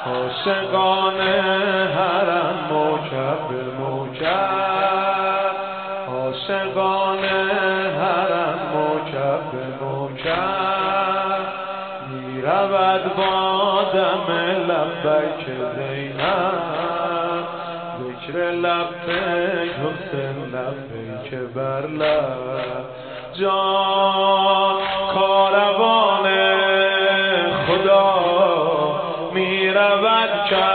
عاشقان حرم موکب به موکب، عاشقان حرم موکب به موکب، میرود با دم لبیک زینب، ذکر لبیک حسین لبیک بر لب. جان کاروان خدا میرود